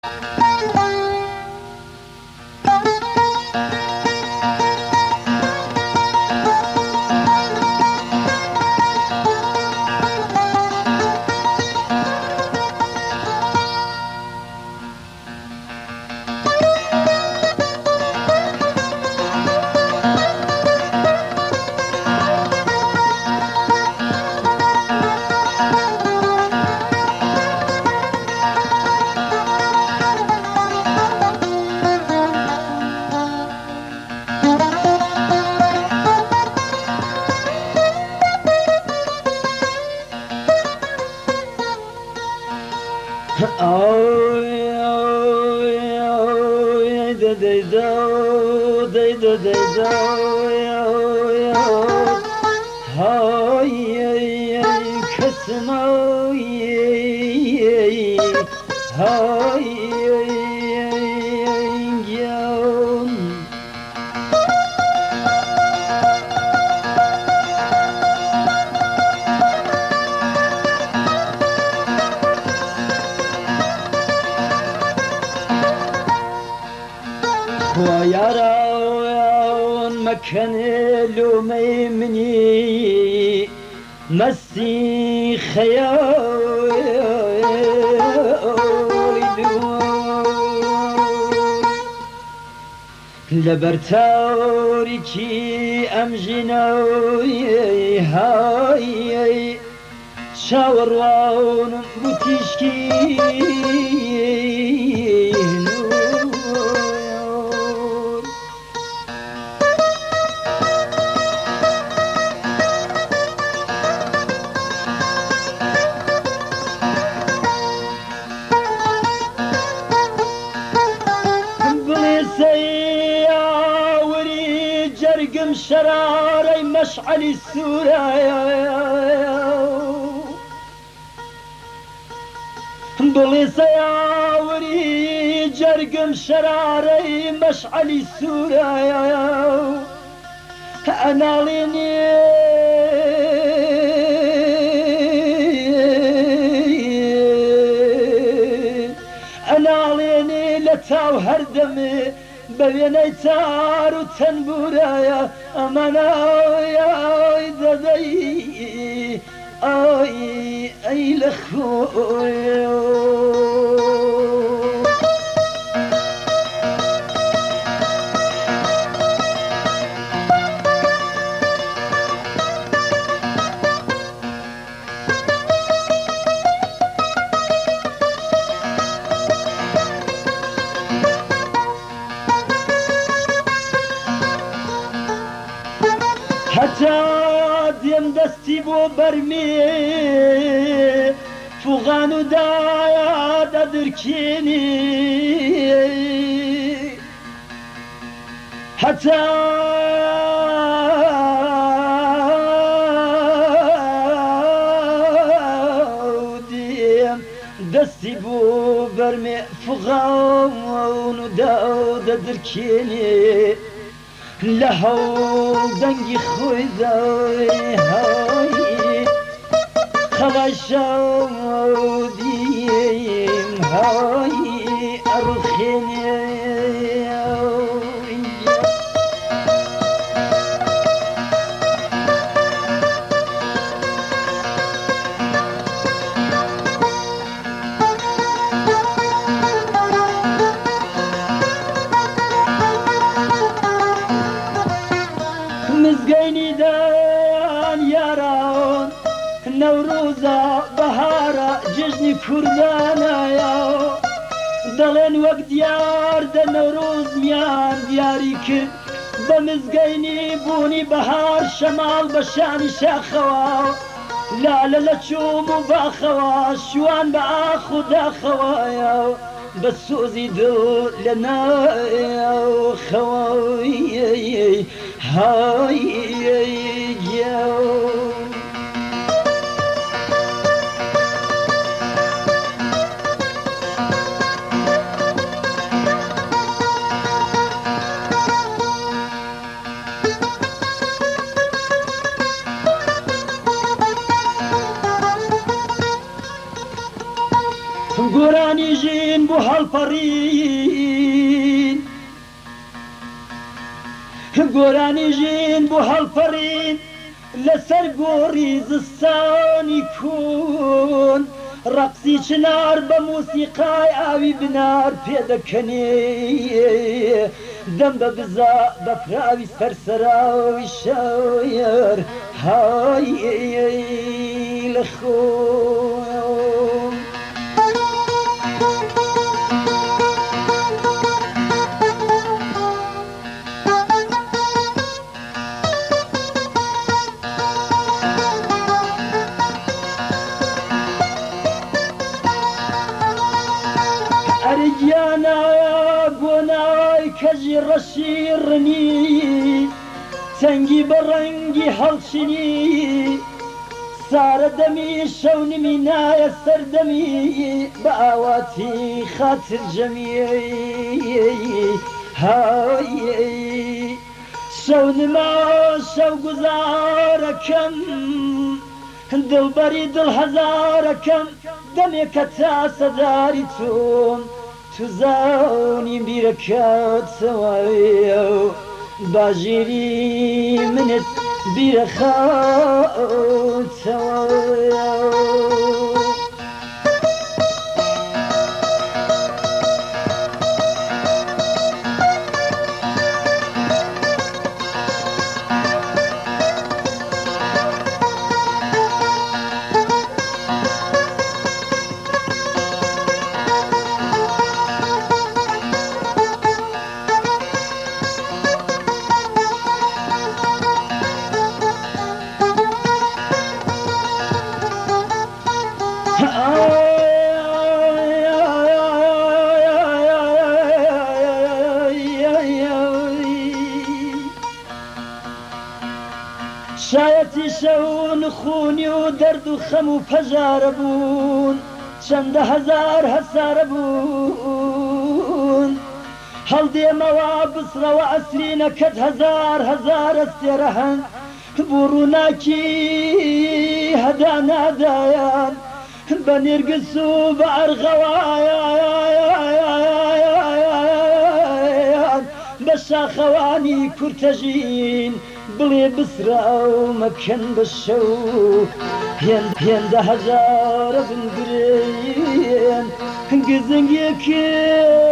ويرون مكان لومي مني مسي خيال لبرتاوريكي أمجنوي هاي شاورون بوتيشكي شراري مشعل السورة بلي سياوري جرقم شراري مشعل السورة أنا ليني لتاو هردمي ببيني تار وتنبورايا أمانا يا ددي أي لخويا حتى ديم دستي بو برمي فغانو دايا ددركيني حتى ديم دستي بو برمي فغانو دايا ددركيني لهو دنگی خویدای هایی خلاشو دیم هایی ارخینی مزگینی دان یاران نوروزا بهارا جژنی کوردانایا دڵێن وەک دیار دە نەورۆز میان دیاری کرد بە مزگەینی بوونی بەهار شەماڵ بە شانی شاخەوە لالە لە چوم و باخەوە شوان بە ئاخ و داخەوەیە بە سۆزی دڵ لە ناخەوەی هاي جو گۆرانی ژین بۆ هەڵ هەڵپەڕین گۆرانی ژین بۆ هەڵپەڕین لەسەر گۆڕی زستانی کون ڕەقسی چنار بە موسیقای ئاوی بنار پێدەکەنێ دەم بە بزا بە پراوی سەرسەراوی شاوێر های لە خۆم ئەرگیانە گۆنای کەژی ڕەشیڕنی چەنگی بە ڕەنگی هەڵچنی سارە دەمی شەونمی نایە سەردەمی بە ئاواتی خاتر جەمی های شەونما شەو گوزارەکەم دڵبەری دڵ هەزارەکەم دەمێکە تا سەداری تۆم تو زانی بیرەکەتەوە باژیری منت بیرەخەوتەوە شایەتی شەون خونی و دەرد و خەم و پەژارە بوون چەندە هەزار هەسارە بوون هەڵدێمەوە بسرەوە ئەسرینەکەت هەزار هەزار ئەستێرە هەن بۆ ڕووناکی هەدا نادایان بە نێرگس و بە ئەرغەوایان بە شاخەوانی کورتەژین بڵێ بسرا و مەکەن بە شەو هێندە هەزارە بنگرێن گزنگێکی